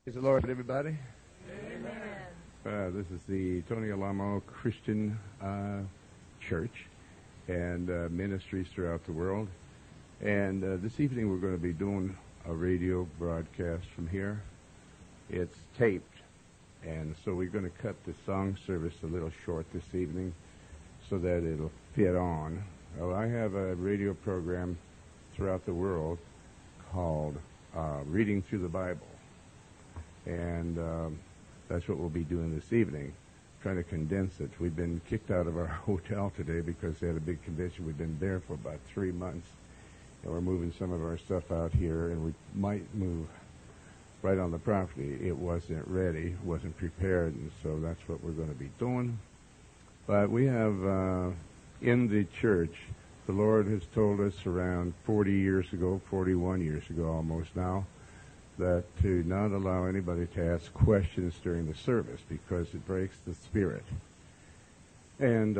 Praise the Lord, everybody. Amen. This is the Tony Alamo Christian Church and ministries throughout the world. And this evening we're going to be doing a radio broadcast from here. It's taped, and so we're going to cut the song service a little short this evening so that it'll fit on. Well, I have a radio program throughout the world called Reading Through the Bible. And that's what we'll be doing this evening, trying to condense it. We've been kicked out of our hotel today because they had a big convention. We've been there for about 3 months, and we're moving some of our stuff out here, and we might move right on the property. It wasn't ready, wasn't prepared, and so that's what we're going to be doing. But we have in the church, the Lord has told us around 40 years ago, 41 years ago almost now, that to not allow anybody to ask questions during the service because it breaks the spirit. And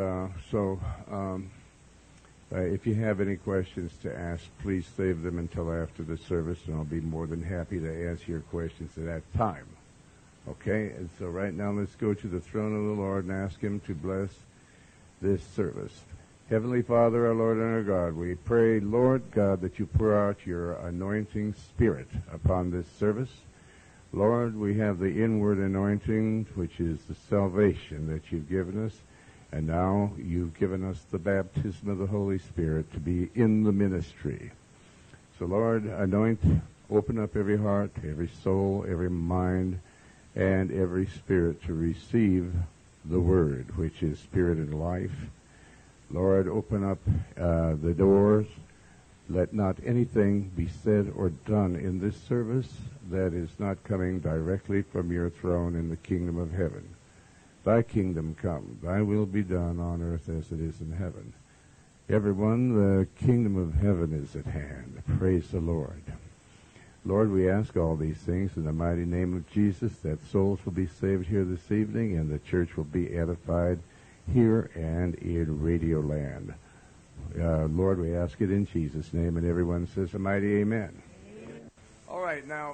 if you have any questions to ask, please save them until after the service, and I'll be more than happy to answer your questions at that time. Okay? And so right now let's go to the throne of the Lord and ask Him to bless this service. Heavenly Father, our Lord and our God, we pray, Lord God, that you pour out your anointing spirit upon this service. Lord, we have the inward anointing, which is the salvation that you've given us, and now you've given us the baptism of the Holy Spirit to be in the ministry. So, Lord, anoint, open up every heart, every soul, every mind, and every spirit to receive the word, which is spirit and life. Lord, open up the doors. Let not anything be said or done in this service that is not coming directly from your throne in the kingdom of heaven. Thy kingdom come, thy will be done on earth as it is in heaven. Everyone, the kingdom of heaven is at hand. Praise the Lord. Lord, we ask all these things in the mighty name of Jesus, that souls will be saved here this evening and the church will be edified here and in Radio Land. Lord, we ask it in Jesus' name, and everyone says a mighty amen. Amen. All right, now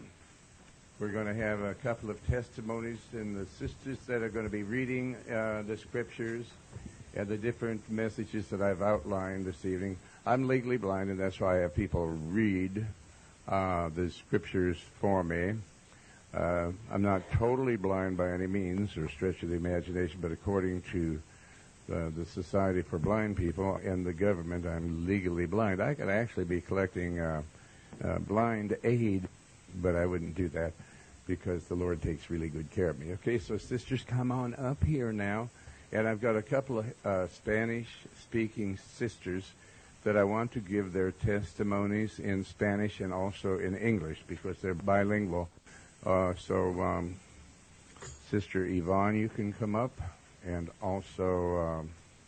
we're going to have a couple of testimonies, and the sisters that are going to be reading the scriptures and the different messages that I've outlined this evening. I'm legally blind, and that's why I have people read the scriptures for me. I'm not totally blind by any means or stretch of the imagination, but according to the Society for Blind People and the government, I'm legally blind. I could actually be collecting blind aid, but I wouldn't do that because the Lord takes really good care of me. Okay, so sisters, come on up here now. And I've got a couple of Spanish-speaking sisters that I want to give their testimonies in Spanish and also in English because they're bilingual. Sister Yvonne, you can come up, and also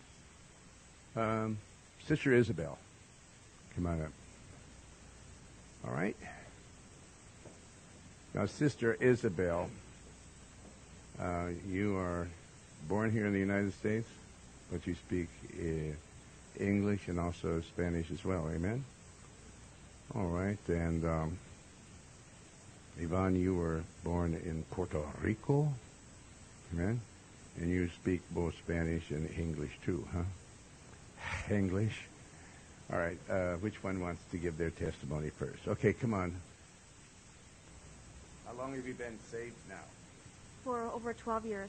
Sister Isabel, come on up. All right. Now, Sister Isabel, you are born here in the United States, but you speak English and also Spanish as well, amen? All right, and Yvonne, you were born in Puerto Rico, amen? And you speak both Spanish and English too, huh? English? All right, which one wants to give their testimony first? Okay, come on. How long have you been saved now? For over 12 years.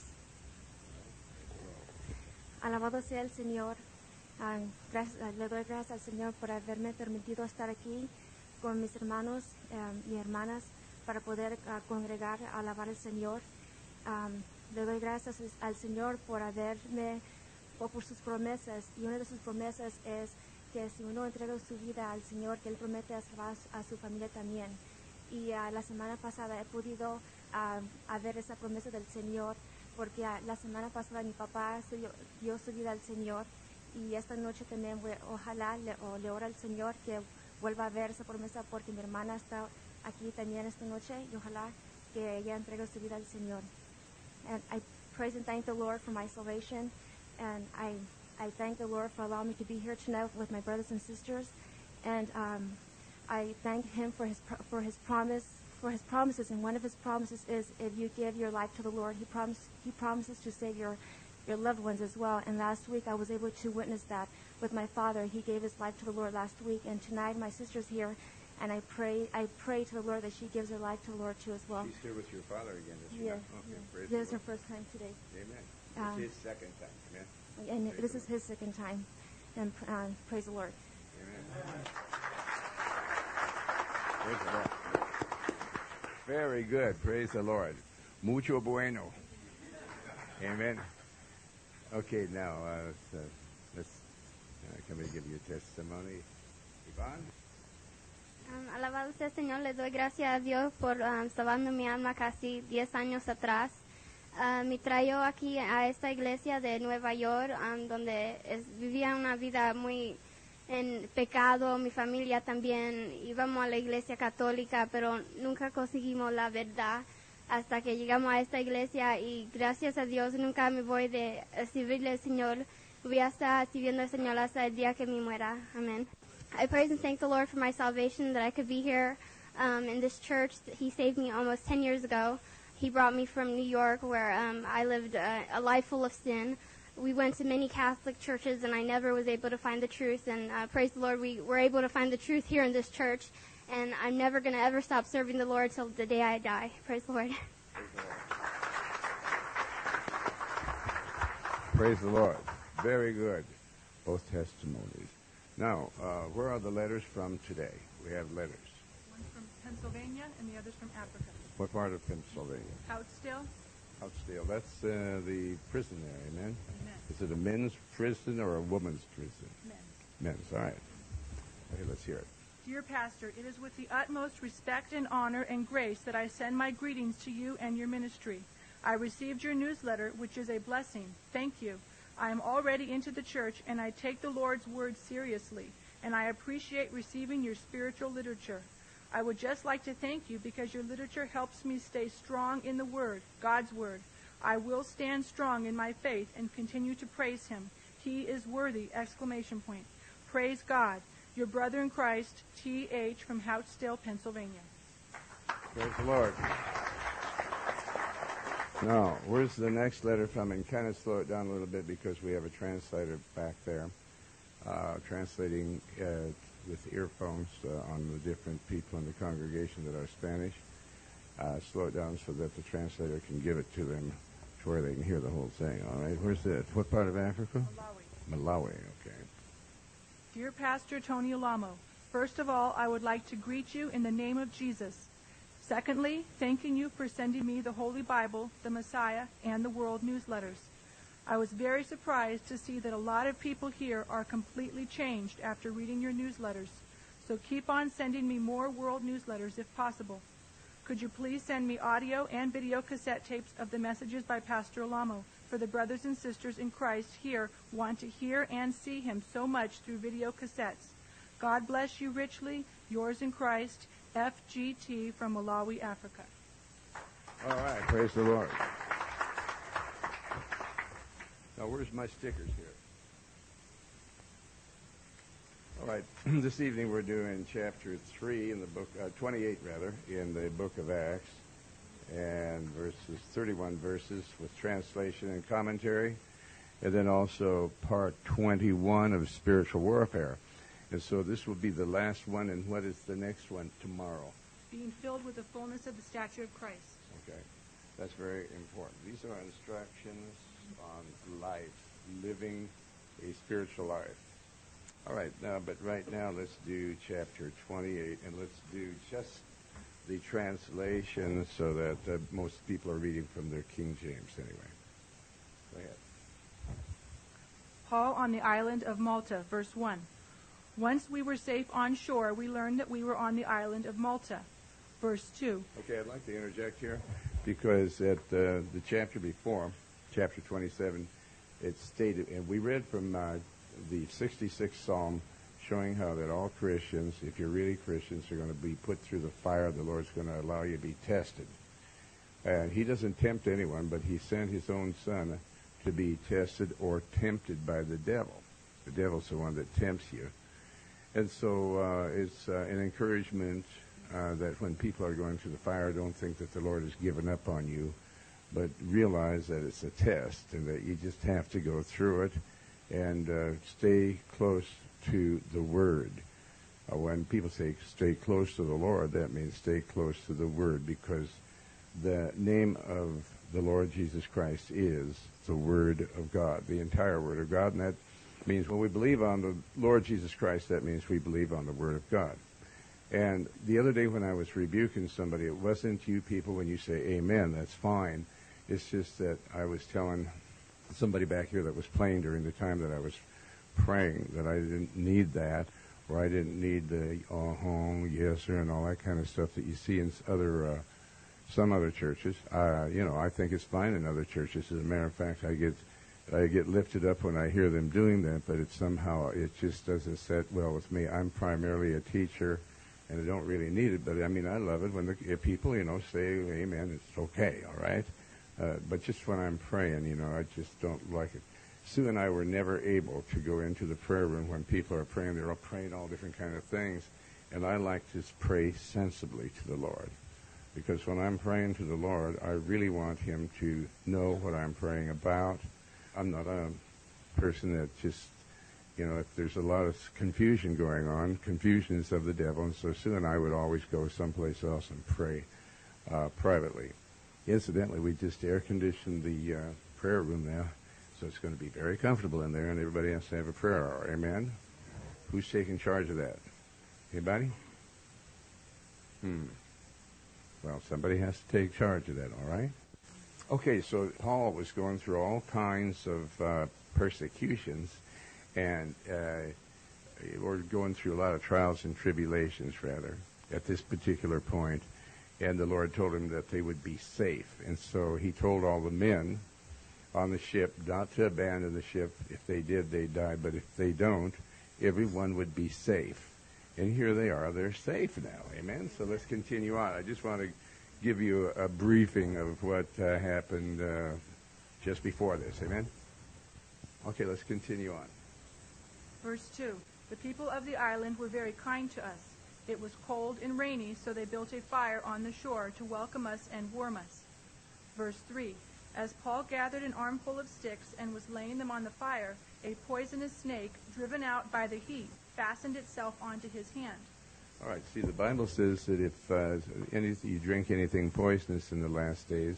Alabado sea el Señor. Le doy gracias al Señor por haberme permitido estar aquí con mis hermanos y hermanas para poder congregar, alabar al Señor. Le doy gracias al Señor por por sus promesas, y una de sus promesas es que si uno entrega su vida al Señor, que Él promete salvar a su familia también. Y la semana pasada he podido ver esa promesa del Señor, porque la semana pasada mi papá dio su vida al Señor, y esta noche también ojalá le oro al Señor que vuelva a ver esa promesa, porque mi hermana está aquí también esta noche, y ojalá que ella entregue su vida al Señor. And I praise and thank the Lord for my salvation, and I thank the Lord for allowing me to be here tonight with my brothers and sisters, and I thank Him for His promise for His promises, and one of His promises is if you give your life to the Lord, He promises to save your loved ones as well. And last week I was able to witness that with my father. He gave his life to the Lord last week, and tonight my sister's here, and I pray to the Lord that she gives her life to the Lord too as well. She's here with your father again, is she? Yes. not? Okay, praise This is the her first time today. Lord. Amen. It's his second time. Amen. And Praise this the is his second time. And praise the Lord. Amen. Praise the Lord. Very good. Praise the Lord. Mucho bueno. Amen. Okay, now let's come and give you a testimony. Iván. Alabado sea el Señor, le doy gracias a Dios por salvando mi alma casi 10 años atrás. Me trajo aquí a esta iglesia de Nueva York, donde vivía una vida muy en pecado. Mi familia también íbamos a la iglesia católica, pero nunca conseguimos la verdad hasta que llegamos a esta iglesia, y gracias a Dios nunca me voy de servirle al Señor. Voy a estar sirviendo al Señor hasta el día que me muera. Amen. I praise and thank the Lord for my salvation, that I could be here in this church. He saved me almost 10 years ago. He brought me from New York, where I lived a life full of sin. We went to many Catholic churches, and I never was able to find the truth. And praise the Lord, we were able to find the truth here in this church. And I'm never going to ever stop serving the Lord till the day I die. Praise the Lord. Praise the Lord. Very good. Both testimonies. Now, where are the letters from today? We have letters. One's from Pennsylvania and the other's from Africa. What part of Pennsylvania? Houtsdale? Houtsdale. That's the prison there, amen? Amen. Is it a men's prison or a woman's prison? Men's. Men's, all right. Okay, let's hear it. Dear Pastor, it is with the utmost respect and honor and grace that I send my greetings to you and your ministry. I received your newsletter, which is a blessing. Thank you. I am already into the church, and I take the Lord's word seriously, and I appreciate receiving your spiritual literature. I would just like to thank you because your literature helps me stay strong in the Word, God's Word. I will stand strong in my faith and continue to praise Him. He is worthy! ! Praise God. Your brother in Christ, T.H. from Houtsdale, Pennsylvania. Praise the Lord. Now, where's the next letter from? And kind of slow it down a little bit because we have a translator back there translating with earphones on the different people in the congregation that are Spanish. Slow it down so that the translator can give it to them to where they can hear the whole thing. All right, where's it? What part of Africa? Malawi. Malawi, okay. Dear Pastor Tony Alamo, first of all, I would like to greet you in the name of Jesus. Secondly, thanking you for sending me the Holy Bible, the Messiah, and the World newsletters. I was very surprised to see that a lot of people here are completely changed after reading your newsletters. So keep on sending me more World newsletters if possible. Could you please send me audio and video cassette tapes of the messages by Pastor Alamo, for the brothers and sisters in Christ here want to hear and see him so much through video cassettes. God bless you richly. Yours in Christ, FGT from Malawi, Africa. All right, praise the Lord. Now, where's my stickers here? All right, this evening we're doing chapter 3 in the book, 28 rather, in the book of Acts, and 31 verses with translation and commentary, and then also part 21 of spiritual warfare. And so this will be the last one, and what is the next one tomorrow? Being filled with the fullness of the stature of Christ. Okay, that's very important. These are instructions on life, living a spiritual life. All right, but right now let's do chapter 28, and let's do just the translation so that most people are reading from their King James anyway. Go ahead. Paul on the island of Malta, verse 1. Once we were safe on shore, we learned that we were on the island of Malta. Verse 2. Okay, I'd like to interject here because at the chapter before, chapter 27, it stated, and we read from the 66th Psalm, showing how that all Christians, if you're really Christians, are going to be put through the fire. The Lord's going to allow you to be tested. And he doesn't tempt anyone, but he sent his own son to be tested or tempted by the devil. The devil's the one that tempts you. And so it's an encouragement that when people are going through the fire, don't think that the Lord has given up on you, but realize that it's a test and that you just have to go through it and stay close to the Word. When people say stay close to the Lord, that means stay close to the Word, because the name of the Lord Jesus Christ is the Word of God, the entire Word of God, and that means when we believe on the Lord Jesus Christ, that means we believe on the Word of God. And the other day when I was rebuking somebody, it wasn't you people when you say amen, that's fine. It's just that I was telling somebody back here that was playing during the time that I was praying that I didn't need that, or I didn't need the yes sir and all that kind of stuff that you see in some other churches. I think it's fine in other churches. As a matter of fact, I get lifted up when I hear them doing that, but it just doesn't set well with me. I'm primarily a teacher, and I don't really need it, but I mean, I love it when if people, say amen, it's okay, all right? But just when I'm praying, I just don't like it. Sue and I were never able to go into the prayer room when people are praying. They're all praying all different kind of things, and I like to pray sensibly to the Lord, because when I'm praying to the Lord, I really want him to know what I'm praying about. I'm not a person that just, if there's a lot of confusion going on, confusion is of the devil, and so Sue and I would always go someplace else and pray privately. Incidentally, we just air-conditioned the prayer room now, so it's going to be very comfortable in there, and everybody has to have a prayer hour. Amen? Who's taking charge of that? Anybody? Well, somebody has to take charge of that, all right? Okay, so Paul was going through all kinds of persecutions, and or going through a lot of trials and tribulations, rather, at this particular point. And the Lord told him that they would be safe. And so he told all the men on the ship not to abandon the ship. If they did, they'd die. But if they don't, everyone would be safe. And here they are. They're safe now. Amen? So let's continue on. I just want to give you a briefing of what happened just before this. Amen? Okay, let's continue on. Verse 2. The people of the island were very kind to us. It was cold and rainy, so they built a fire on the shore to welcome us and warm us. Verse 3. As Paul gathered an armful of sticks and was laying them on the fire, a poisonous snake, driven out by the heat, fastened itself onto his hand. All right, see, the Bible says that if you drink anything poisonous in the last days,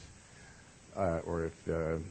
or if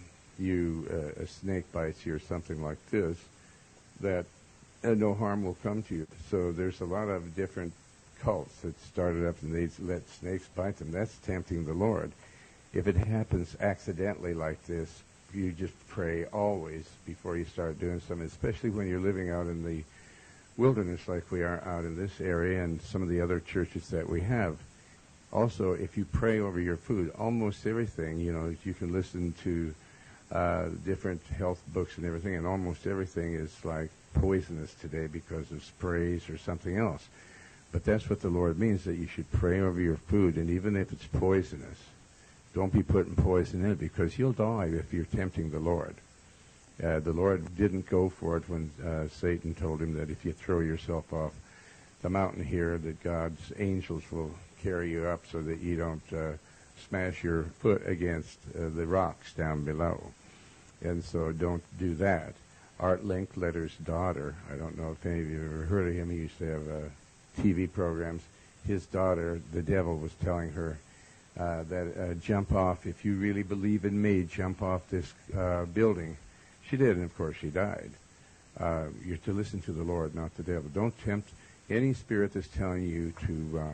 a snake bites you or something like this, that no harm will come to you. So there's a lot of different cults that started up and they let snakes bite them. That's tempting the Lord. If it happens accidentally like this, you just pray always before you start doing something, especially when you're living out in the wilderness like we are out in this area and some of the other churches that we have. Also, if you pray over your food, almost everything, you can listen to different health books and everything, and almost everything is like poisonous today because of sprays or something else. But that's what the Lord means, that you should pray over your food, and even if it's poisonous, don't be putting poison in it, because you'll die if you're tempting the Lord. The Lord didn't go for it when Satan told him that if you throw yourself off the mountain here, that God's angels will carry you up so that you don't smash your foot against the rocks down below. And so don't do that. Art Linkletter's daughter, I don't know if any of you have ever heard of him. He used to have TV programs. His daughter, the devil, was telling her that jump off, if you really believe in me, jump off this building. She did, and of course she died. You're to listen to the Lord, not the devil. Don't tempt any spirit that's telling you to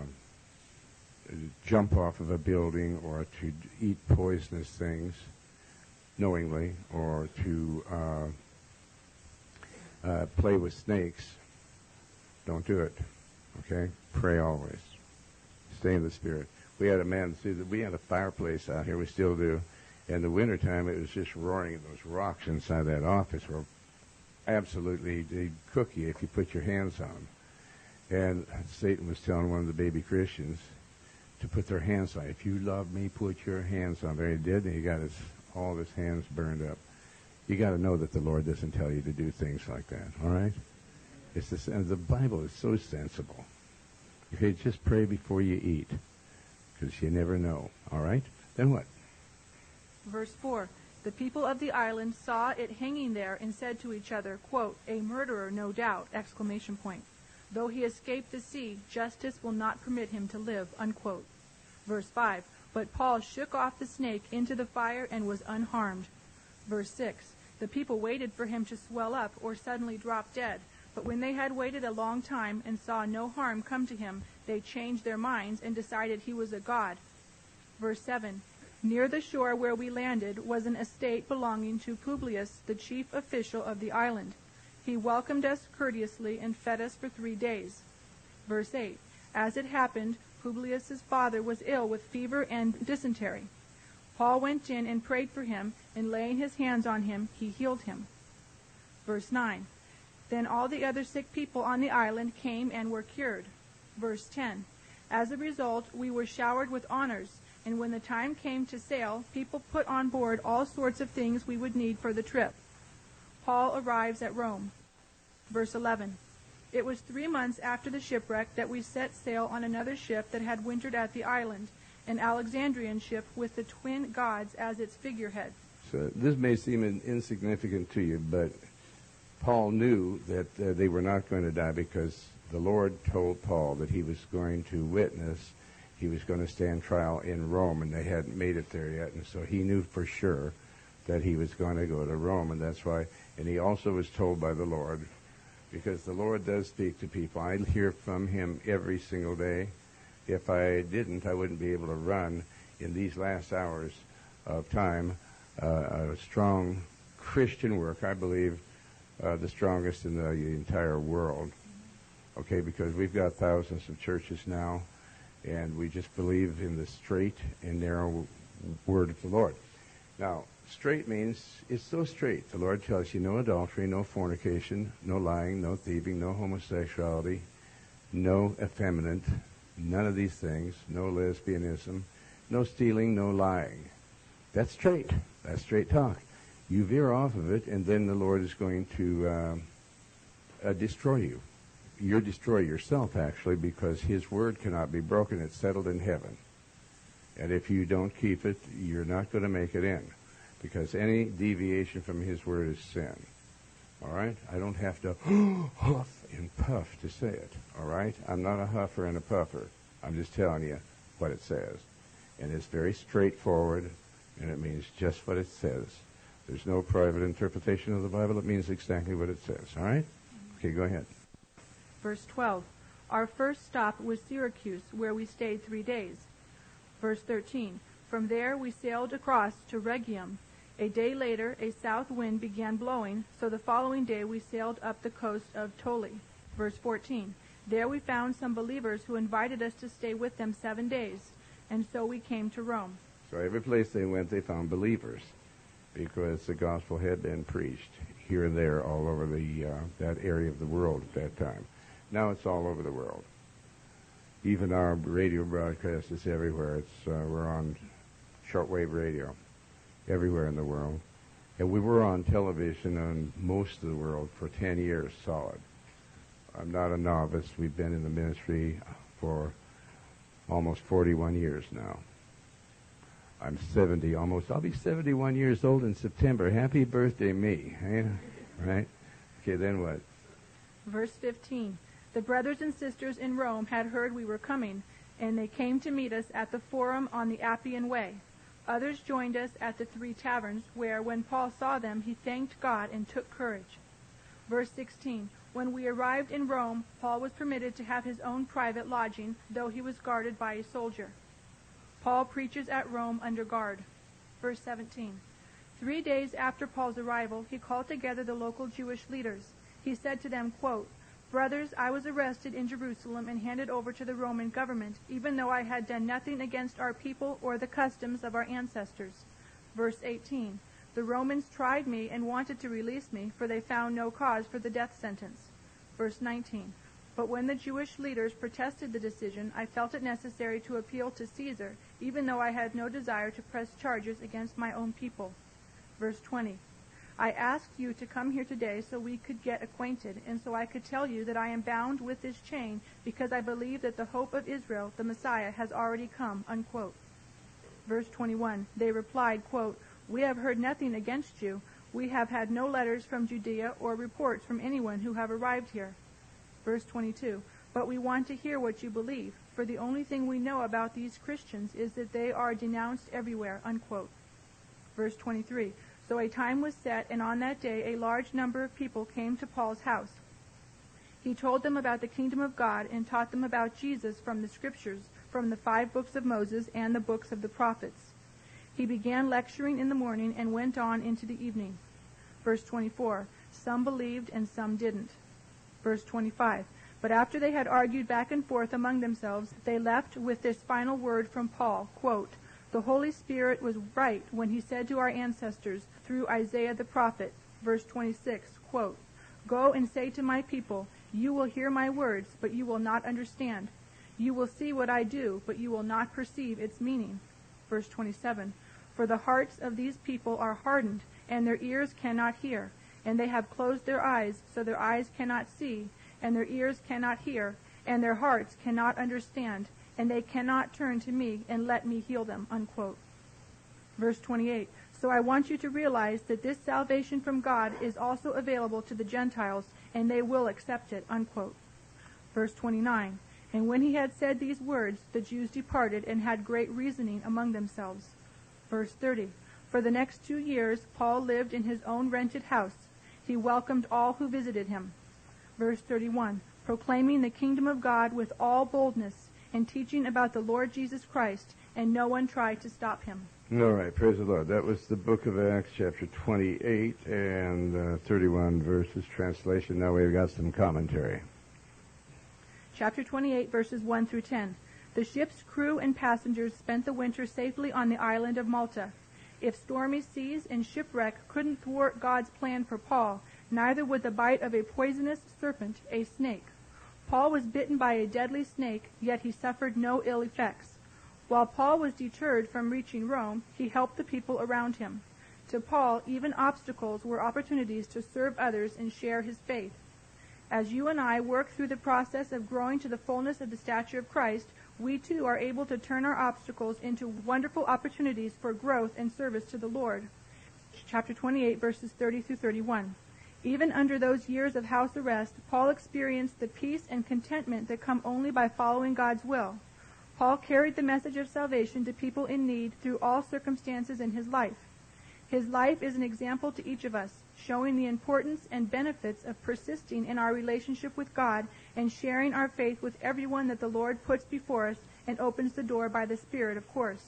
jump off of a building or to eat poisonous things knowingly, or to play with snakes. Don't do it. Okay? Pray always. Stay in the Spirit. We had we had a fireplace out here. We still do. In the wintertime, it was just roaring, and those rocks inside that office were absolutely, they'd cook you if you put your hands on them. And Satan was telling one of the baby Christians to put their hands on it. If you love me, put your hands on there. He did, and he got all his hands burned up. You got to know that the Lord doesn't tell you to do things like that, all right? And the Bible is so sensible. Okay, just pray before you eat, because you never know. All right? Then what? Verse 4. The people of the island saw it hanging there and said to each other, quote, "A murderer, no doubt!" Exclamation point. "Though he escaped the sea, justice will not permit him to live." Unquote. Verse 5. But Paul shook off the snake into the fire and was unharmed. Verse 6. The people waited for him to swell up or suddenly drop dead. But when they had waited a long time and saw no harm come to him, they changed their minds and decided he was a god. Verse 7. Near the shore where we landed was an estate belonging to Publius, the chief official of the island. He welcomed us courteously and fed us for 3 days. Verse 8. As it happened, Publius's father was ill with fever and dysentery. Paul went in and prayed for him, and laying his hands on him, he healed him. Verse 9. Then all the other sick people on the island came and were cured. Verse 10. As a result, we were showered with honors, and when the time came to sail, people put on board all sorts of things we would need for the trip. Paul arrives at Rome. Verse 11. It was 3 months after the shipwreck that we set sail on another ship that had wintered at the island, an Alexandrian ship with the twin gods as its figurehead. So this may seem insignificant to you, but Paul knew that they were not going to die because the Lord told Paul that he was going to witness, he was going to stand trial in Rome, and they hadn't made it there yet, and so he knew for sure that he was going to go to Rome, and that's why, and he also was told by the Lord, because the Lord does speak to people. I hear from him every single day. If I didn't, I wouldn't be able to run in these last hours of time a strong Christian work, I believe the strongest in the entire world. Okay, because we've got thousands of churches now, and we just believe in the straight and narrow word of the Lord. Now, straight means it's so straight. The Lord tells you no adultery, no fornication, no lying, no thieving, no homosexuality, no effeminate, none of these things, no lesbianism, no stealing, no lying. That's straight. That's straight talk. You veer off of it, and then the Lord is going to destroy you. You destroy yourself, actually, because his word cannot be broken. It's settled in heaven. And if you don't keep it, you're not going to make it in, because any deviation from his word is sin. All right? I don't have to huff and puff to say it. All right? I'm not a huffer and a puffer. I'm just telling you what it says. And it's very straightforward, and it means just what it says. There's no private interpretation of the Bible. It means exactly what it says. All right? Okay, go ahead. Verse 12. Our first stop was Syracuse, where we stayed 3 days. Verse 13. From there we sailed across to Rhegium. A day later, a south wind began blowing, so the following day we sailed up the coast of Ptolemy. Verse 14. There we found some believers who invited us to stay with them 7 days, and so we came to Rome. So every place they went, they found believers, because the gospel had been preached here and there all over that area of the world at that time. Now it's all over the world. Even our radio broadcast is everywhere. We're on shortwave radio everywhere in the world. And we were on television on most of the world for 10 years solid. I'm not a novice. We've been in the ministry for almost 41 years now. I'm 70 almost. I'll be 71 years old in September. Happy birthday, me. Right? Okay, then what? Verse 15. The brothers and sisters in Rome had heard we were coming, and they came to meet us at the Forum on the Appian Way. Others joined us at the 3 taverns, where, when Paul saw them, he thanked God and took courage. Verse 16. When we arrived in Rome, Paul was permitted to have his own private lodging, though he was guarded by a soldier. Paul preaches at Rome under guard. Verse 17. 3 days after Paul's arrival, he called together the local Jewish leaders. He said to them, quote, "Brothers, I was arrested in Jerusalem and handed over to the Roman government, even though I had done nothing against our people or the customs of our ancestors." Verse 18. The Romans tried me and wanted to release me, for they found no cause for the death sentence. Verse 19. But when the Jewish leaders protested the decision, I felt it necessary to appeal to Caesar, even though I had no desire to press charges against my own people. Verse 20. I asked you to come here today so we could get acquainted, and so I could tell you that I am bound with this chain because I believe that the hope of Israel, the Messiah, has already come, unquote. Verse 21, they replied, quote, we have heard nothing against you. We have had no letters from Judea or reports from anyone who have arrived here. Verse 22, but we want to hear what you believe, for the only thing we know about these Christians is that they are denounced everywhere, unquote. Verse 23, so a time was set, and on that day a large number of people came to Paul's house. He told them about the kingdom of God and taught them about Jesus from the scriptures, from the 5 books of Moses and the books of the prophets. He began lecturing in the morning and went on into the evening. Verse 24, some believed and some didn't. Verse 25, but after they had argued back and forth among themselves, they left with this final word from Paul, quote, the Holy Spirit was right when he said to our ancestors through Isaiah the prophet, verse 26, quote, go and say to my people, you will hear my words, but you will not understand. You will see what I do, but you will not perceive its meaning. Verse 27, for the hearts of these people are hardened, and their ears cannot hear, and they have closed their eyes, so their eyes cannot see, and their ears cannot hear, and their hearts cannot understand, and they cannot turn to me and let me heal them, unquote. Verse 28, so I want you to realize that this salvation from God is also available to the Gentiles, and they will accept it, unquote. Verse 29, and when he had said these words, the Jews departed and had great reasoning among themselves. Verse 30, for the next 2 years Paul lived in his own rented house. He welcomed all who visited him. Verse 31, proclaiming the kingdom of God with all boldness, and teaching about the Lord Jesus Christ, and no one tried to stop him. All right, praise the Lord. That was the book of Acts, chapter 28 and 31 verses translation. Now we've got some commentary. Chapter 28, verses 1 through 10. The ship's crew and passengers spent the winter safely on the island of Malta. If stormy seas and shipwreck couldn't thwart God's plan for Paul, neither would the bite of a poisonous serpent, a snake. Paul was bitten by a deadly snake, yet he suffered no ill effects. While Paul was deterred from reaching Rome, he helped the people around him. To Paul, even obstacles were opportunities to serve others and share his faith. As you and I work through the process of growing to the fullness of the stature of Christ, we too are able to turn our obstacles into wonderful opportunities for growth and service to the Lord. Chapter 28, verses 30 through 31. Even under those years of house arrest, Paul experienced the peace and contentment that come only by following God's will. Paul carried the message of salvation to people in need through all circumstances in his life. His life is an example to each of us, showing the importance and benefits of persisting in our relationship with God and sharing our faith with everyone that the Lord puts before us and opens the door by the Spirit, of course.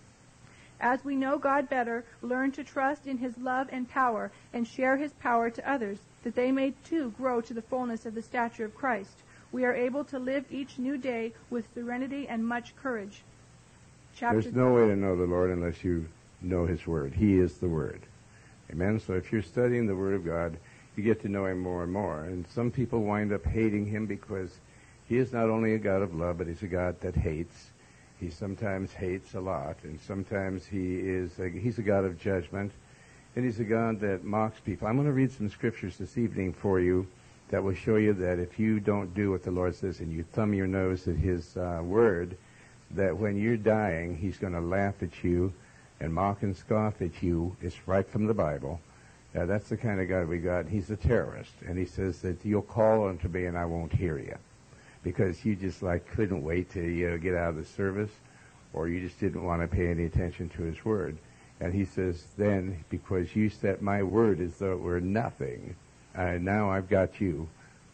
As we know God better, learn to trust in his love and power and share his power to others, that they may too grow to the fullness of the stature of Christ. We are able to live each new day with serenity and much courage. There's no way to know the Lord unless you know his word. He is the word. Amen? So if you're studying the word of God, you get to know him more and more. And some people wind up hating him because he is not only a God of love, but he's a God that hates. He sometimes hates a lot, and sometimes he's a God of judgment, and he's a God that mocks people. I'm going to read some scriptures this evening for you that will show you that if you don't do what the Lord says and you thumb your nose at his word, that when you're dying, he's going to laugh at you and mock and scoff at you. It's right from the Bible. That's the kind of God we got. He's a terrorist, and he says that you'll call unto me and I won't hear you, because you just couldn't wait to get out of the service, or you just didn't want to pay any attention to his word. And he says, then, because you set my word as though it were nothing, now I've got you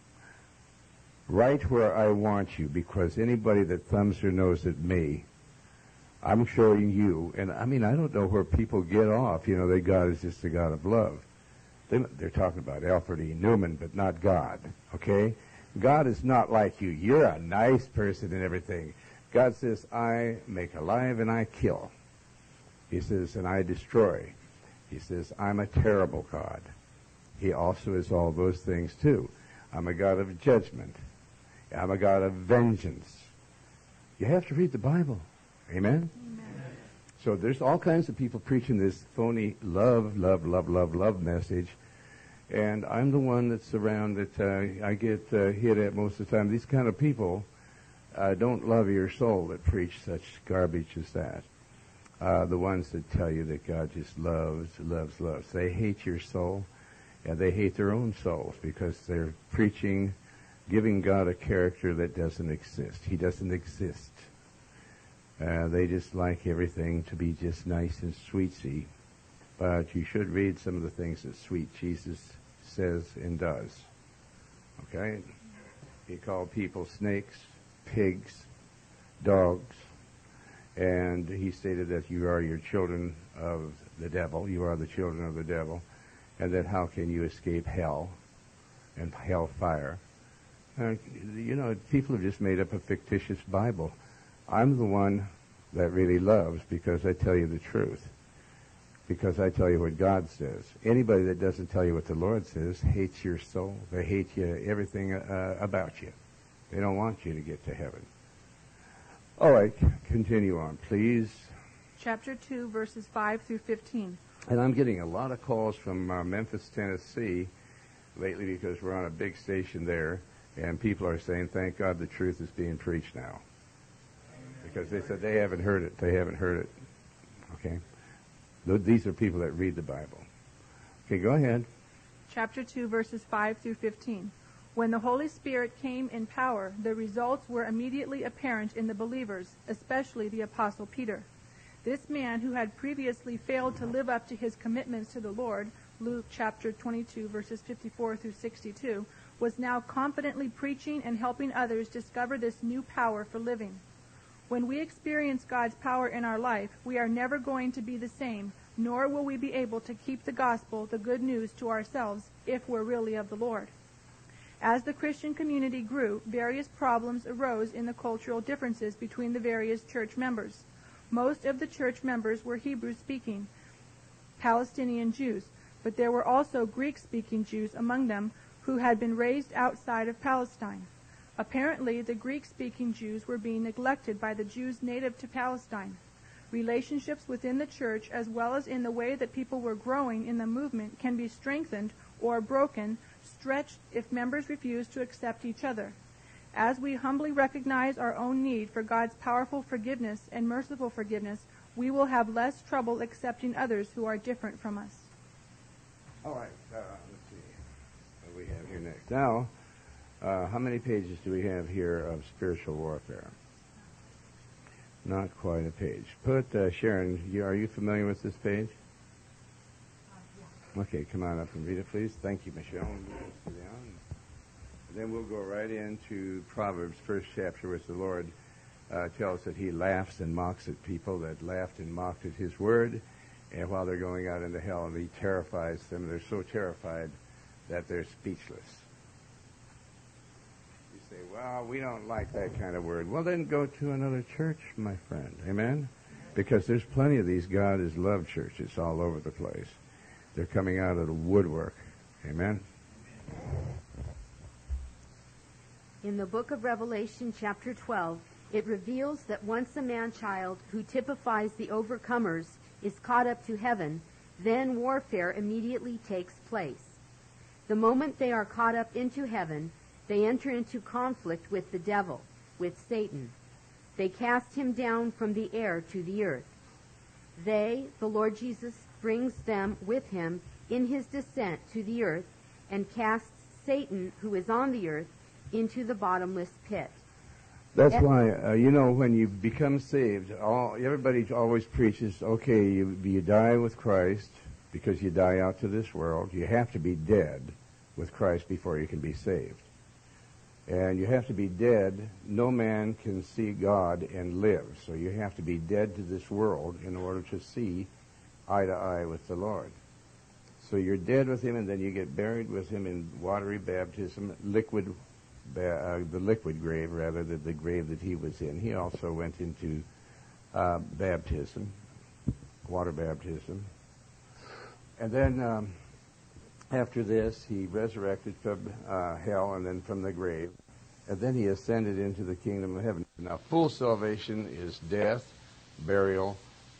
right where I want you, because anybody that thumbs their nose at me, I'm showing you. And I mean, I don't know where people get off. That God is just a God of love. They're talking about Alfred E. Newman, but not God, okay? God is not like you. You're a nice person and everything. God says, I make alive and I kill. He says, and I destroy. He says, I'm a terrible God. He also is all those things too. I'm a God of judgment. I'm a God of vengeance. You have to read the Bible. Amen? Amen. So there's all kinds of people preaching this phony love message. And I'm the one that's around that I get hit at most of the time. These kind of people don't love your soul that preach such garbage as that. The ones that tell you that God just loves. They hate your soul, and they hate their own souls because they're preaching, giving God a character that doesn't exist. He doesn't exist. They just like everything to be just nice and sweetsy. But you should read some of the things that sweet Jesus says and does. Okay? He called people snakes, pigs, dogs, and he stated that you are your children of the devil. You are the children of the devil. And that how can you escape hell and hellfire? People have just made up a fictitious Bible. I'm the one that really loves because I tell you the truth. Because I tell you what God says. Anybody that doesn't tell you what the Lord says hates your soul. They hate you, everything about you. They don't want you to get to heaven. All right, continue on, please. Chapter 2, verses 5 through 15. And I'm getting a lot of calls from Memphis, Tennessee lately because we're on a big station there, and people are saying, thank God the truth is being preached now. Because they said they haven't heard it. They haven't heard it. Okay? These are people that read the Bible. Okay, go ahead. Chapter 2, verses 5 through 15. When the Holy Spirit came in power, the results were immediately apparent in the believers, especially the Apostle Peter. This man, who had previously failed to live up to his commitments to the Lord, Luke chapter 22, verses 54 through 62, was now confidently preaching and helping others discover this new power for living. When we experience God's power in our life, we are never going to be the same, nor will we be able to keep the gospel, the good news, to ourselves if we're really of the Lord. As the Christian community grew, various problems arose in the cultural differences between the various church members. Most of the church members were Hebrew-speaking Palestinian Jews, but there were also Greek-speaking Jews among them who had been raised outside of Palestine. Apparently, the Greek-speaking Jews were being neglected by the Jews native to Palestine. Relationships within the church, as well as in the way that people were growing in the movement, can be strengthened or broken, stretched if members refuse to accept each other. As we humbly recognize our own need for God's powerful forgiveness and merciful forgiveness, we will have less trouble accepting others who are different from us. All right, let's see what we have here next. Now, how many pages do we have here of spiritual warfare? Not quite a page. Put, Sharon, are you familiar with this page? Yeah. Okay, come on up and read it, please. Thank you, Michelle. And then we'll go right into Proverbs, first chapter, which the Lord tells that he laughs and mocks at people that laughed and mocked at his word, and while they're going out into hell, and he terrifies them. They're so terrified that they're speechless. You say, well, we don't like that kind of word. Well, then go to another church, my friend. Amen? Because there's plenty of these God is Love churches all over the place. They're coming out of the woodwork. Amen? In the book of Revelation, chapter 12, it reveals that once a man-child who typifies the overcomers is caught up to heaven, then warfare immediately takes place. The moment they are caught up into heaven, they enter into conflict with the devil, with Satan. They cast him down from the air to the earth. They, the Lord Jesus, brings them with him in his descent to the earth and casts Satan, who is on the earth, into the bottomless pit. That's why, when you become saved, everybody always preaches, okay, you die with Christ because you die out to this world. You have to be dead with Christ before you can be saved. And you have to be dead. No man can see God and live. So you have to be dead to this world in order to see eye to eye with the Lord. So you're dead with him, and then you get buried with him in watery baptism, the liquid grave, rather than the grave that he was in. He also went into baptism, water baptism. And then after this, he resurrected from hell and then from the grave. And then he ascended into the kingdom of heaven. Now, full salvation is death, burial,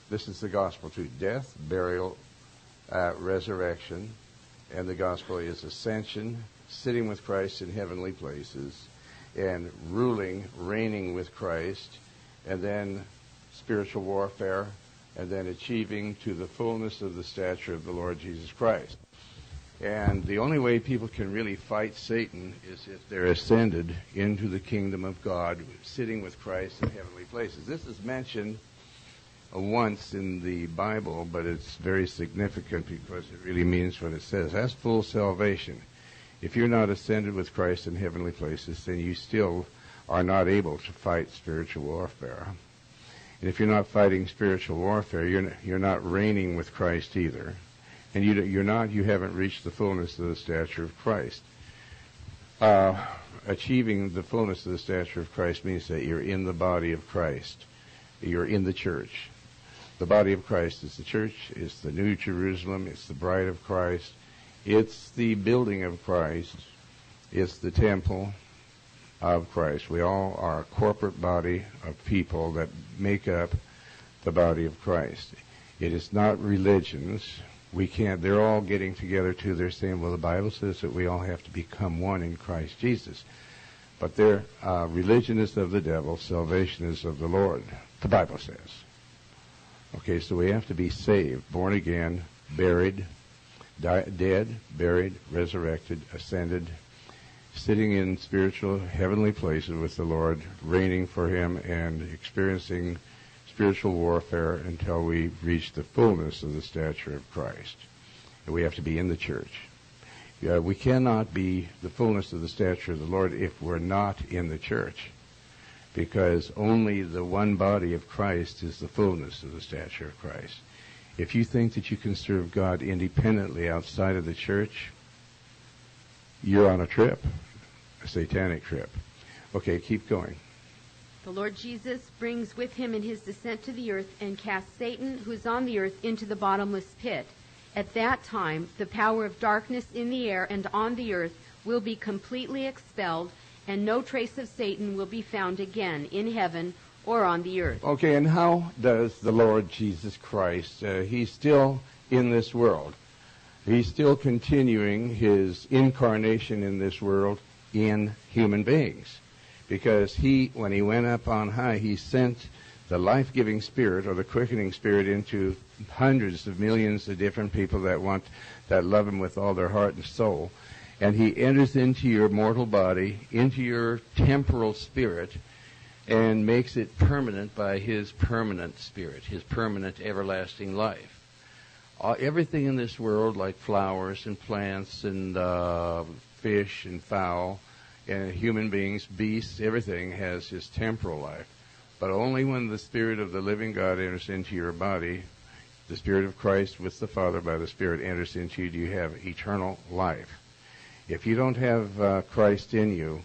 This is the gospel too. Death, burial, resurrection, and the gospel is ascension, sitting with Christ in heavenly places, and ruling, reigning with Christ, and then spiritual warfare, and then achieving to the fullness of the stature of the Lord Jesus Christ. And the only way people can really fight Satan is if they're ascended into the kingdom of God, sitting with Christ in heavenly places. This is mentioned once in the Bible, but it's very significant because it really means what it says. That's full salvation. If you're not ascended with Christ in heavenly places, then you still are not able to fight spiritual warfare. And if you're not fighting spiritual warfare, you're not reigning with Christ either. And you haven't reached the fullness of the stature of Christ. Achieving the fullness of the stature of Christ means that you're in the body of Christ. You're in the church. The body of Christ is the church. It's the New Jerusalem. It's the bride of Christ. It's the building of Christ. It's the temple of Christ. We all are a corporate body of people that make up the body of Christ. It is not religions. They're all getting together too. They're saying, well, the Bible says that we all have to become one in Christ Jesus. But their religion is of the devil, salvation is of the Lord, the Bible says. Okay, so we have to be saved, born again, buried, dead, buried, resurrected, ascended, sitting in spiritual heavenly places with the Lord, reigning for him and experiencing spiritual warfare until we reach the fullness of the stature of Christ. And we have to be in the church. We cannot be the fullness of the stature of the Lord if we're not in the church, because only the one body of Christ is the fullness of the stature of Christ. If you think that you can serve God independently outside of the church, you're on a trip, a satanic trip. Okay, keep going. The Lord Jesus brings with him in his descent to the earth and casts Satan, who is on the earth, into the bottomless pit. At that time, the power of darkness in the air and on the earth will be completely expelled, and no trace of Satan will be found again in heaven or on the earth. Okay, and how does the Lord Jesus Christ, he's still in this world. He's still continuing his incarnation in this world in human beings. Because when he went up on high, he sent the life-giving spirit or the quickening spirit into hundreds of millions of different people that love him with all their heart and soul. And he enters into your mortal body, into your temporal spirit, and makes it permanent by his permanent spirit, his permanent everlasting life. Everything in this world, like flowers and plants and fish and fowl, and human beings, beasts, everything has his temporal life. But only when the Spirit of the living God enters into your body, the Spirit of Christ with the Father by the Spirit enters into you, do you have eternal life. If you don't have Christ in you,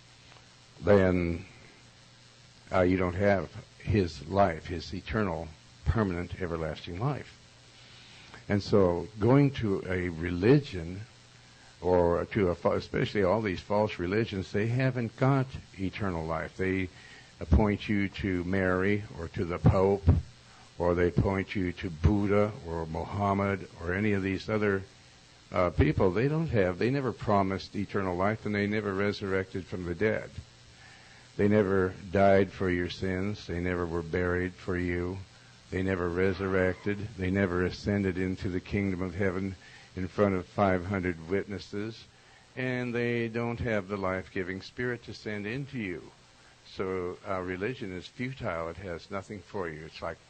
then you don't have his life, his eternal, permanent, everlasting life. And so going to a religion, or especially all these false religions, they haven't got eternal life. They point you to Mary or to the Pope, or they point you to Buddha or Muhammad or any of these other people. They never promised eternal life, and they never resurrected from the dead. They never died for your sins. They never were buried for you. They never resurrected. They never ascended into the kingdom of heaven in front of 500 witnesses, and they don't have the life-giving spirit to send into you. So religion is futile. It has nothing for you. It's like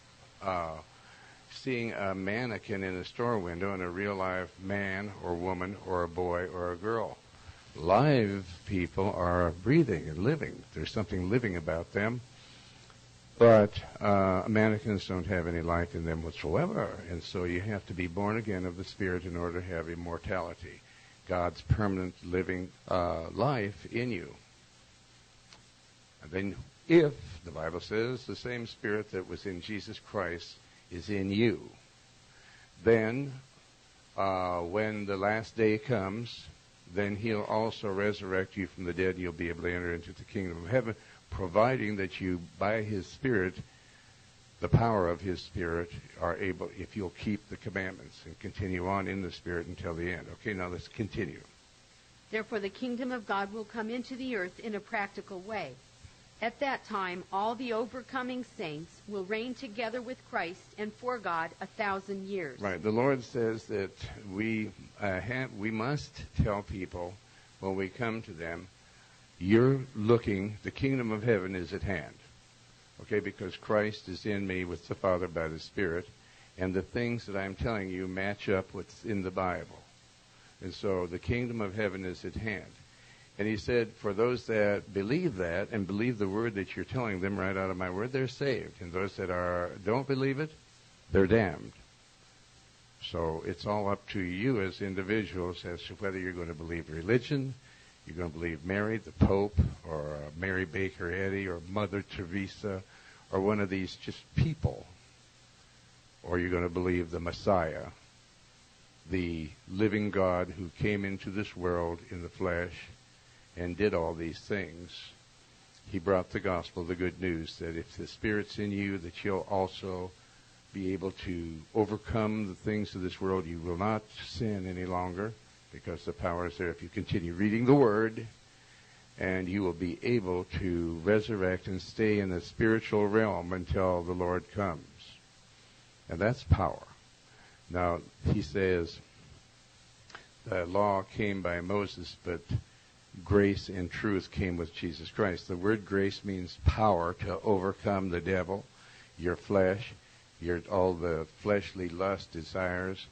seeing a mannequin in a store window and a real live man or woman or a boy or a girl. Live people are breathing and living. There's something living about them. But mannequins don't have any life in them whatsoever, and so you have to be born again of the Spirit in order to have immortality, God's permanent living life in you. And then if, the Bible says, the same Spirit that was in Jesus Christ is in you, then when the last day comes, then he'll also resurrect you from the dead, and you'll be able to enter into the kingdom of heaven, providing that you, by his Spirit, the power of his Spirit are able, if you'll keep the commandments and continue on in the Spirit until the end. Okay, now let's continue. Therefore, the kingdom of God will come into the earth in a practical way. At that time, all the overcoming saints will reign together with Christ and for God 1,000 years. Right. The Lord says that we must tell people when we come to them, you're looking, the kingdom of heaven is at hand. Okay, because Christ is in me with the Father by the Spirit, and the things that I'm telling you match up with what's in the Bible. And so the kingdom of heaven is at hand. And he said, for those that believe that and believe the word that you're telling them right out of my word, they're saved. And those that don't believe it, they're damned. So it's all up to you as individuals as to whether you're going to believe religion, you're going to believe Mary, the Pope, or Mary Baker Eddy, or Mother Teresa, or one of these just people. Or you're going to believe the Messiah, the living God who came into this world in the flesh and did all these things. He brought the gospel, the good news, that if the Spirit's in you, that you'll also be able to overcome the things of this world. You will not sin any longer because the power is there if you continue reading the Word, and you will be able to resurrect and stay in the spiritual realm until the Lord comes. And that's power. Now, he says, the law came by Moses, but grace and truth came with Jesus Christ. The word grace means power to overcome the devil, your flesh, all the fleshly lust, desires,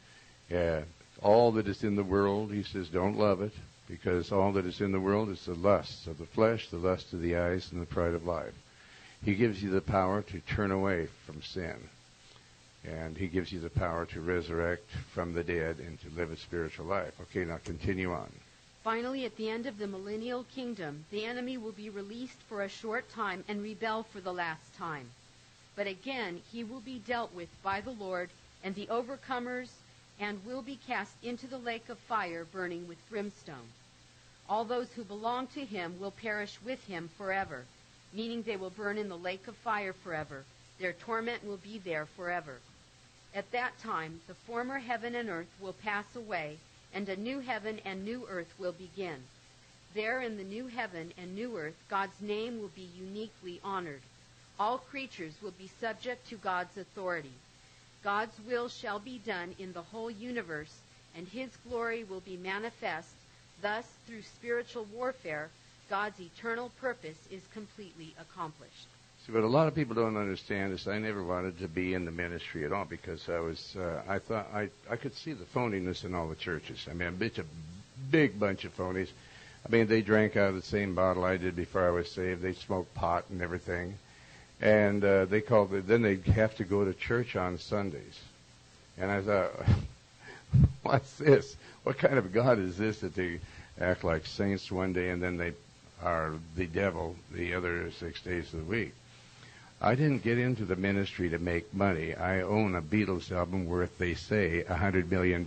all that is in the world. He says, don't love it, because all that is in the world is the lusts of the flesh, the lust of the eyes, and the pride of life. He gives you the power to turn away from sin. And he gives you the power to resurrect from the dead and to live a spiritual life. Okay, now continue on. Finally, at the end of the millennial kingdom, the enemy will be released for a short time and rebel for the last time. But again, he will be dealt with by the Lord and the overcomers, and will be cast into the lake of fire burning with brimstone. All those who belong to him will perish with him forever, meaning they will burn in the lake of fire forever. Their torment will be there forever. At that time, the former heaven and earth will pass away, and a new heaven and new earth will begin. There in the new heaven and new earth, God's name will be uniquely honored. All creatures will be subject to God's authority. God's will shall be done in the whole universe, and his glory will be manifest. Thus, through spiritual warfare, God's eternal purpose is completely accomplished. See, what a lot of people don't understand is I never wanted to be in the ministry at all because I thought I could see the phoniness in all the churches. I mean, it's a big bunch of phonies. I mean, they drank out of the same bottle I did before I was saved. They smoked pot and everything. And then they'd have to go to church on Sundays. And I thought, what's this? What kind of God is this that they act like saints one day and then they are the devil the other 6 days of the week? I didn't get into the ministry to make money. I own a Beatles album worth, they say, $100 million.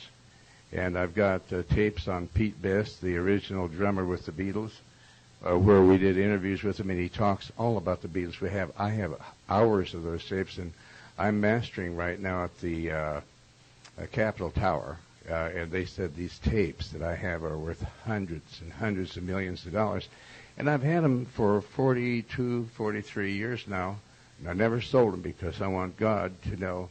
And I've got tapes on Pete Best, the original drummer with the Beatles, where we did interviews with him, and he talks all about the Beatles. I have hours of those tapes, and I'm mastering right now at the Capitol Tower. And they said these tapes that I have are worth hundreds and hundreds of millions of dollars. And I've had them for 42, 43 years now, and I never sold them because I want God to know.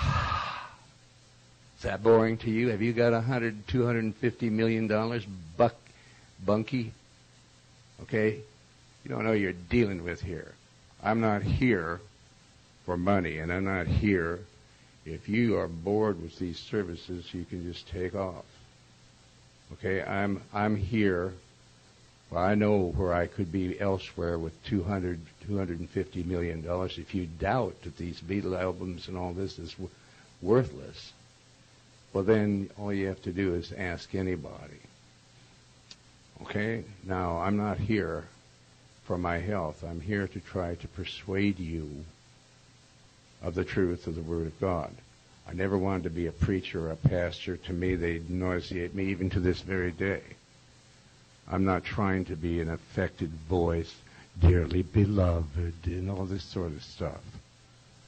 Is that boring to you? Have you got $250 million, Bunky? Okay? You don't know what you're dealing with here. I'm not here for money, and I'm not here. If you are bored with these services, you can just take off. Okay? I'm here. Well, I know where I could be elsewhere with $250 million. If you doubt that these Beatle albums and all this is worthless, well, then all you have to do is ask anybody. Okay? Now, I'm not here for my health. I'm here to try to persuade you of the truth of the Word of God. I never wanted to be a preacher or a pastor. To me, they nauseate me even to this very day. I'm not trying to be an affected voice, dearly beloved, and all this sort of stuff.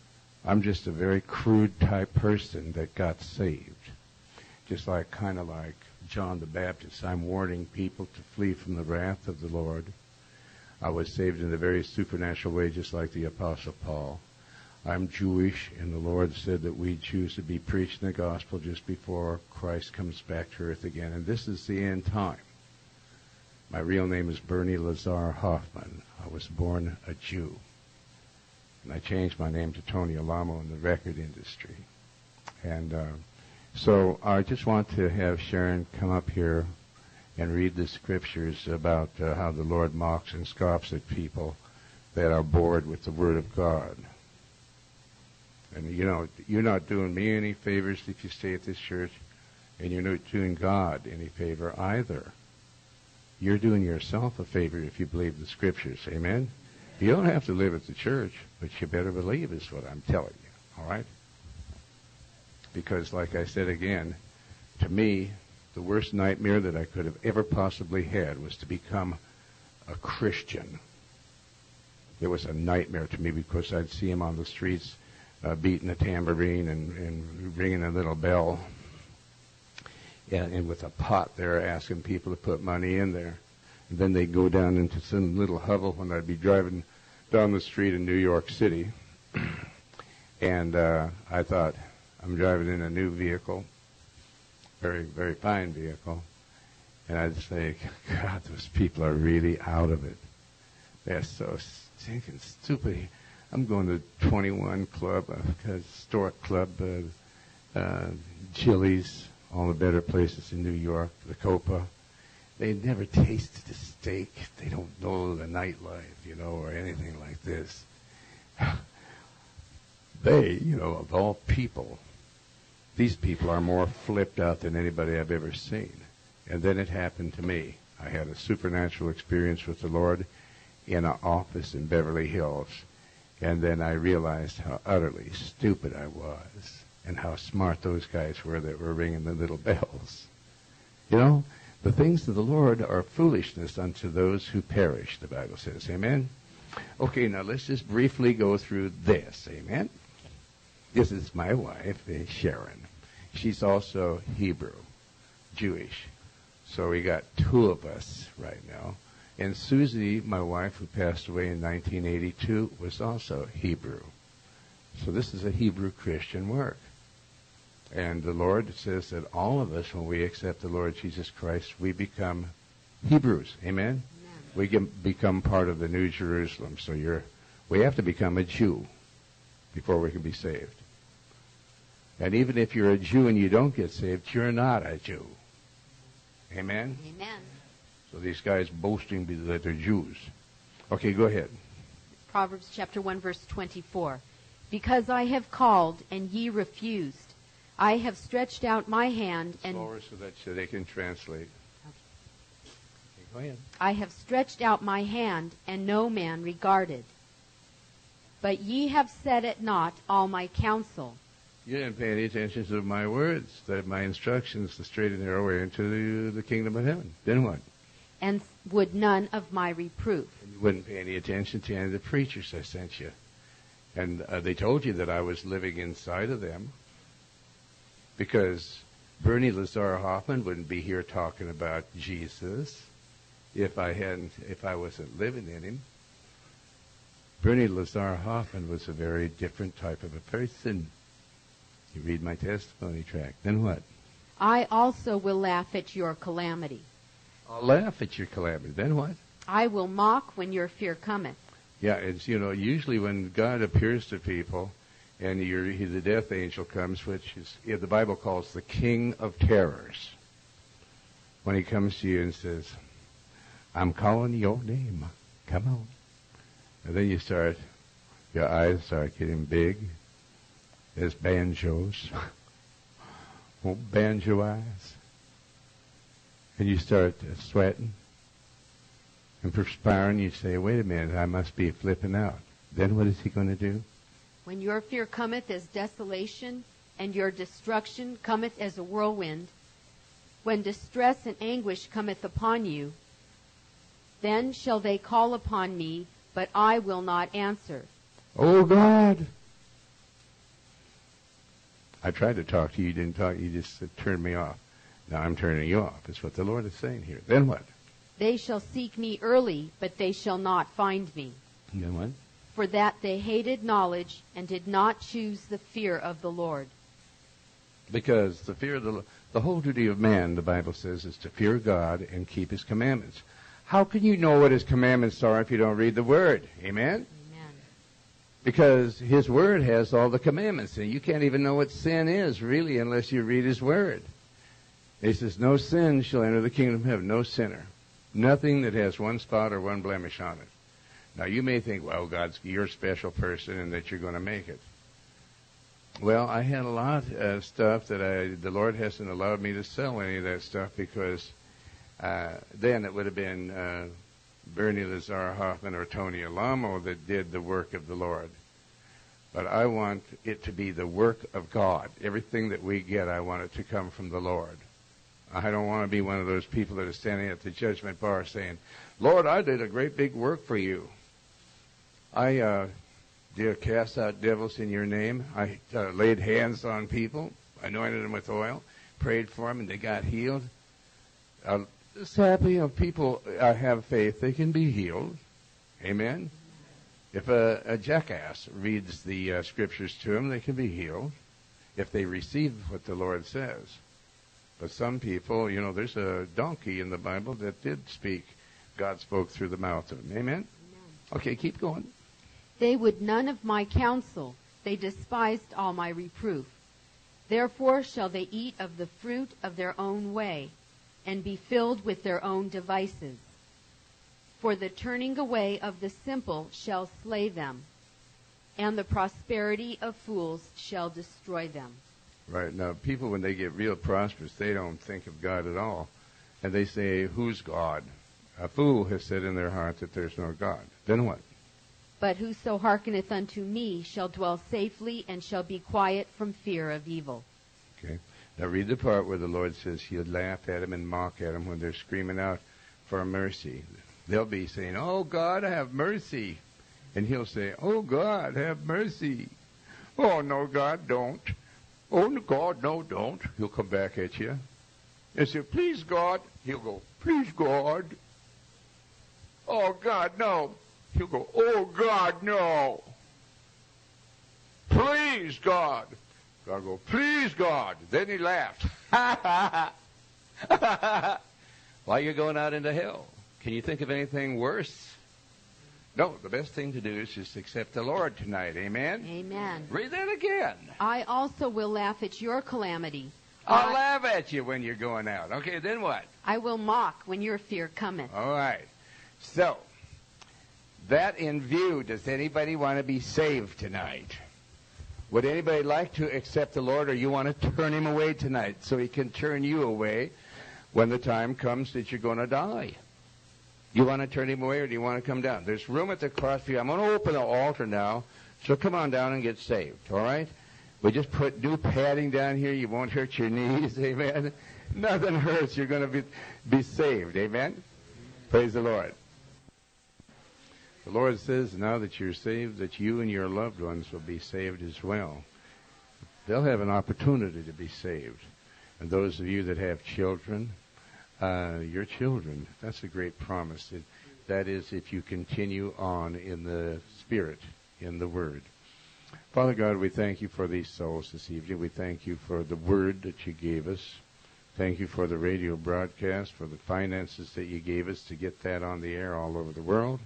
I'm just a very crude type person that got saved. Just like, kind of like John the Baptist. I'm warning people to flee from the wrath of the Lord. I was saved in a very supernatural way, just like the Apostle Paul. I'm Jewish, and the Lord said that we Jews to be preaching the gospel just before Christ comes back to earth again. And this is the end time. My real name is Bernie Lazar Hoffman. I was born a Jew. And I changed my name to Tony Alamo in the record industry. And so I just want to have Sharon come up here and read the scriptures about how the Lord mocks and scoffs at people that are bored with the Word of God. And, you know, you're not doing me any favors if you stay at this church, and you're not doing God any favor either. You're doing yourself a favor if you believe the scriptures. Amen? You don't have to live at the church, but you better believe is what I'm telling you. All right? Because, like I said again, to me, the worst nightmare that I could have ever possibly had was to become a Christian. It was a nightmare to me because I'd see him on the streets beating a tambourine and ringing a little bell, and with a pot there asking people to put money in there. And then they'd go down into some little hovel when I'd be driving down the street in New York City. And I thought, I'm driving in a new vehicle, very, very fine vehicle. And I'd say, God, those people are really out of it. They're so stinking stupid. I'm going to 21 Club, Historic Club, Chili's, all the better places in New York, the Copa. They never tasted a steak. They don't know the nightlife, you know, or anything like this. They, you know, of all people, these people are more flipped out than anybody I've ever seen. And then it happened to me. I had a supernatural experience with the Lord in an office in Beverly Hills. And then I realized how utterly stupid I was and how smart those guys were that were ringing the little bells. You know, the things of the Lord are foolishness unto those who perish, the Bible says. Amen? Okay, now let's just briefly go through this. Amen? This is my wife, Sharon. She's also Hebrew, Jewish. So we got two of us right now. And Susie, my wife, who passed away in 1982, was also Hebrew. So this is a Hebrew Christian work. And the Lord says that all of us, when we accept the Lord Jesus Christ, we become Hebrews. Amen? We can become part of the New Jerusalem. So we have to become a Jew before we can be saved. And even if you're a Jew and you don't get saved, you're not a Jew. Amen? Amen. So these guys boasting that they're Jews. Okay, go ahead. Proverbs chapter 1, verse 24. Because I have called, and ye refused. I have stretched out my hand, and... Slower so they can translate. Okay, go ahead. I have stretched out my hand, and no man regarded. But ye have set at naught all my counsel. You didn't pay any attention to my words, my instructions, the straight and narrow way into the kingdom of heaven. Then what? And would none of my reproof. And you wouldn't pay any attention to any of the preachers I sent you. And they told you that I was living inside of them, because Bernie Lazar Hoffman wouldn't be here talking about Jesus if I wasn't living in him. Bernie Lazar Hoffman was a very different type of a person. You read my testimony tract. Then what? I also will laugh at your calamity. I'll laugh at your calamity. Then what? I will mock when your fear cometh. Yeah, it's, you know, usually when God appears to people and the death angel comes, which is the Bible calls the king of terrors. When he comes to you and says, I'm calling your name. Come on. And then your eyes start getting big as banjos. Banjo eyes. And you start sweating and perspiring. You say, wait a minute, I must be flipping out. Then what is he going to do? When your fear cometh as desolation, and your destruction cometh as a whirlwind, when distress and anguish cometh upon you, then shall they call upon me, but I will not answer. Oh, God, I tried to talk to you. You didn't talk. You just turned me off. Now I'm turning you off. That's what the Lord is saying here. Then what? They shall seek me early, but they shall not find me. And then what? For that they hated knowledge and did not choose the fear of the Lord. Because the fear of the whole duty of man, the Bible says, is to fear God and keep his commandments. How can you know what his commandments are if you don't read the Word? Amen? Amen. Because his Word has all the commandments, and you can't even know what sin is, really, unless you read his Word. He says, no sin shall enter the kingdom of heaven, no sinner. Nothing that has one spot or one blemish on it. Now, you may think, well, you're a special person and that you're going to make it. Well, I had a lot of stuff that the Lord hasn't allowed me to sell any of that stuff because then it would have been Bernie Lazar Hoffman or Tony Alamo that did the work of the Lord. But I want it to be the work of God. Everything that we get, I want it to come from the Lord. I don't want to be one of those people that are standing at the judgment bar saying, Lord, I did a great big work for you. I did cast out devils in your name. I laid hands on people, anointed them with oil, prayed for them, and they got healed. It's happy people have faith. They can be healed. Amen. If a jackass reads the scriptures to them, they can be healed if they receive what the Lord says. But some people, there's a donkey in the Bible that did speak. God spoke through the mouth of him. Amen? Amen. Okay, keep going. They would none of my counsel. They despised all my reproof. Therefore shall they eat of the fruit of their own way, and be filled with their own devices. For the turning away of the simple shall slay them, and the prosperity of fools shall destroy them. Right. Now, people, when they get real prosperous, they don't think of God at all. And they say, who's God? A fool has said in their heart that there's no God. Then what? But whoso hearkeneth unto me shall dwell safely and shall be quiet from fear of evil. Okay. Now read the part where the Lord says he'll laugh at them and mock at them when they're screaming out for mercy. They'll be saying, oh, God, have mercy. And he'll say, oh, God, have mercy. Oh, no, God, don't. Oh, God, no, don't. He'll come back at you. And say, please, God. He'll go, please, God. Oh, God, no. He'll go, oh, God, no. Please, God. God will go, please, God. Then he laughed. Why are you going out into hell? Can you think of anything worse? No, the best thing to do is just accept the Lord tonight. Amen? Amen. Read that again. I also will laugh at your calamity. I'll laugh at you when you're going out. Okay, then what? I will mock when your fear cometh. All right. So, that in view, does anybody want to be saved tonight? Would anybody like to accept the Lord, or you want to turn him away tonight so he can turn you away when the time comes that you're going to die? You want to turn him away, or do you want to come down? There's room at the cross for you. I'm going to open the altar now, so come on down and get saved, all right? We just put new padding down here. You won't hurt your knees, amen? Nothing hurts. You're going to be saved, amen? Praise the Lord. The Lord says now that you're saved, that you and your loved ones will be saved as well. They'll have an opportunity to be saved. And those of you that have children, your children, that's a great promise. That is if you continue on in the Spirit, in the Word. Father God, we thank you for these souls this evening. We thank you for the Word that you gave us. Thank you for the radio broadcast, for the finances that you gave us to get that on the air all over the world.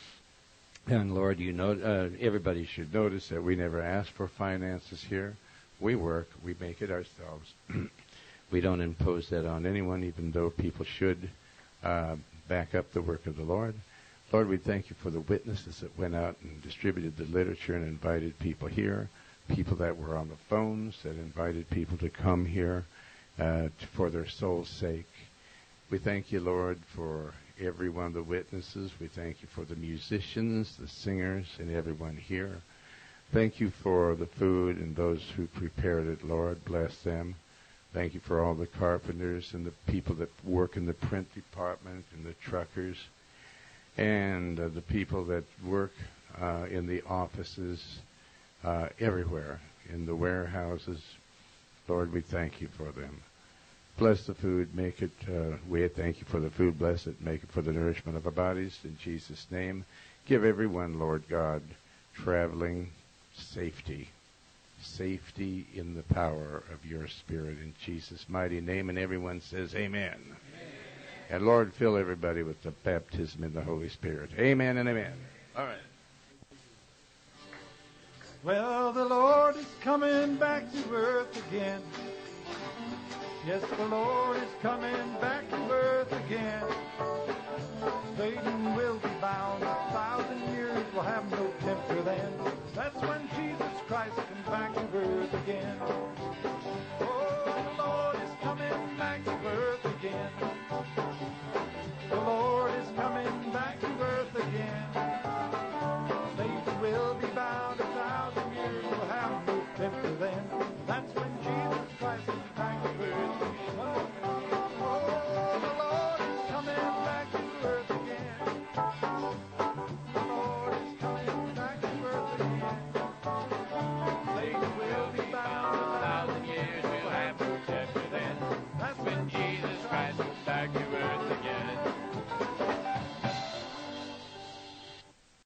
And Lord, you know, everybody should notice that we never ask for finances here. We work, we make it ourselves. We don't impose that on anyone, even though people should back up the work of the Lord. Lord, we thank you for the witnesses that went out and distributed the literature and invited people here, people that were on the phones that invited people to come here for their soul's sake. We thank you, Lord, for every one of the witnesses. We thank you for the musicians, the singers, and everyone here. Thank you for the food and those who prepared it, Lord. Bless them. Thank you for all the carpenters and the people that work in the print department and the truckers and the people that work in the offices everywhere, in the warehouses. Lord, we thank you for them. Bless the food. Make it, we thank you for the food. Bless it. Make it for the nourishment of our bodies. In Jesus' name. Give everyone, Lord God, traveling safety. Safety in the power of your Spirit. In Jesus' mighty name. And everyone says amen. Amen. And Lord, fill everybody with the baptism in the Holy Spirit. Amen and amen. All right. Well, the Lord is coming back to earth again. Yes, the Lord is coming back to earth again. Satan will be bound. 1,000 years will have no temper then. That's when